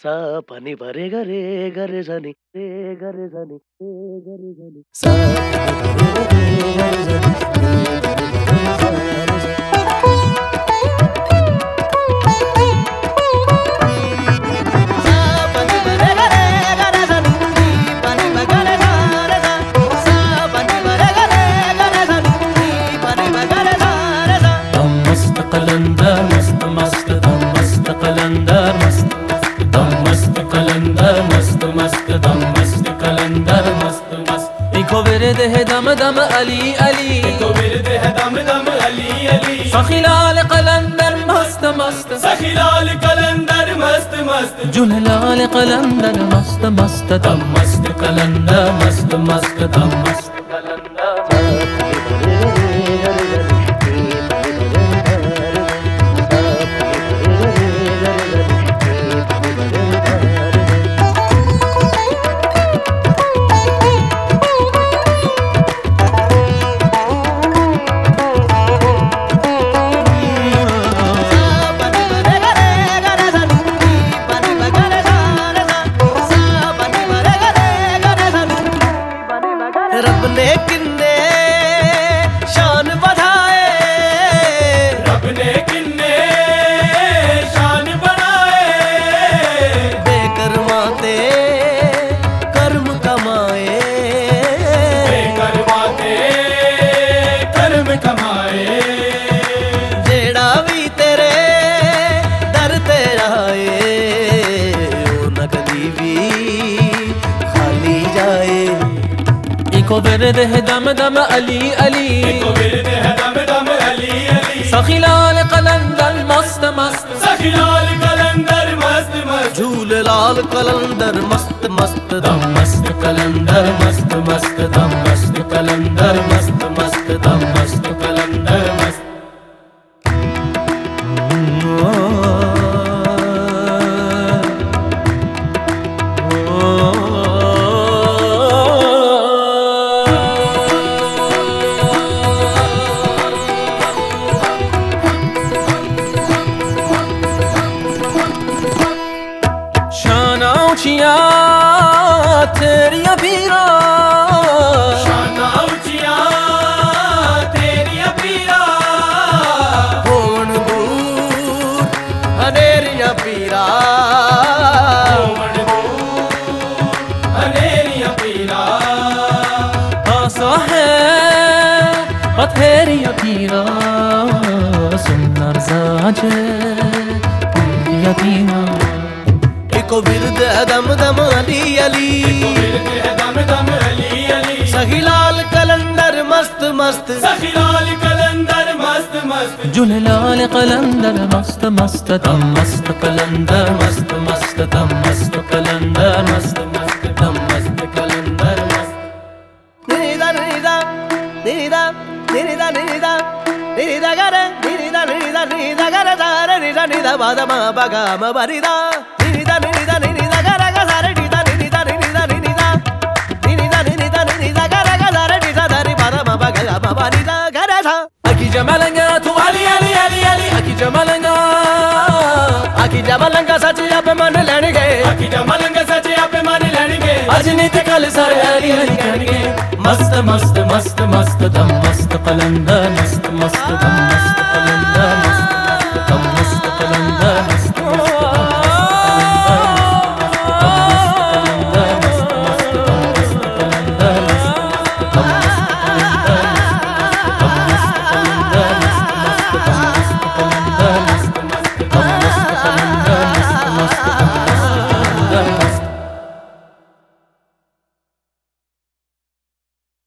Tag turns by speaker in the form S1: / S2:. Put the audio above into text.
S1: सा पानी भरे गरे गरे जानी रे गरे जानी रे गरे जानी सा पानी भरे गरे गरे जानी रे गरे
S2: कलंदर मस्त मस्त दम मस्त कलंदर मस्त दम मस्त कलंदर मस्त मस्त दम मस्त कलंदर मस्त मस्त इको विरद है दम दम अली अली इको विरद है दम दम अली अली सखीलाल कलंदर मस्त मस्त सखीलाल कलंदर मस्त मस्त जुललाल कलंदर मस्त मस्त दम मस्त कलंदर मस्त मस्त दम मस्त कलंदर
S1: रब ने किन्ने शान बढ़ाए
S2: रब ने किन्ने शान बढ़ाए
S1: बेकरमाते कर्म कमाए
S2: बेकरमाते कर्म कमाए
S1: जेड़ा भी तेरे दर ते आए ओ न कदी भी खाली जाए
S2: इको विरद है दम दम अली अली इको विरद है दम दम अली अली सखीलाल कलंदर मस्त मस्त सखीलाल कलंदर मस्त मस्त
S1: झूले लाल कलंदर मस्त मस्त
S2: दम मस्त कलंदर मस्त मस्त दम मस्त कलंदर मस्त मस्त दम मस्त कलंदर मस्त ऊंचिया तेरिया पीरा
S1: शाना ऊंचिया तेरिया पीरा होवन दूर हनेरिया पीरा
S2: होवन दूर हनेरिया पीरा आसा है हथेरिया पीरा सुंदर साजे यतीमा
S1: इको विरद है दम दम अली अली
S2: दम दम अली अली
S1: सखीलाल कलंदर मस्त मस्त
S2: सखीलाल कलंदर मस्त मस्त जुललाल कलंदर मस्त मस्त दम मस्त कलंदर मस्त मस्त दम मस्त कलंदर मस्त मस्त दम मस्त कलंदर मस्त
S1: निदा निदा निदा निदा निदा निदा गरे निदा निदा निदा गरे सारे निदा निदा बादमा बगा मबरिदा निदा निदा निदा गरे सारे निदा निदा निदा निदा निदा निदा निदा गरे सारे निदा दारी बादमा बगा मबरिदा गरे सा
S2: अकी जमलंगा तू अली अली अली अली अकी
S1: जमलंगा सच्ची आपे मन लेणगे
S2: अकी जमलंगा सच्ची आपे मन लेणगे अज नीत कल सारे अली अली कहणगे मस्त मस्त मस्त मस्त दम मस्त कलंदर मस्त मस्त दम मस्त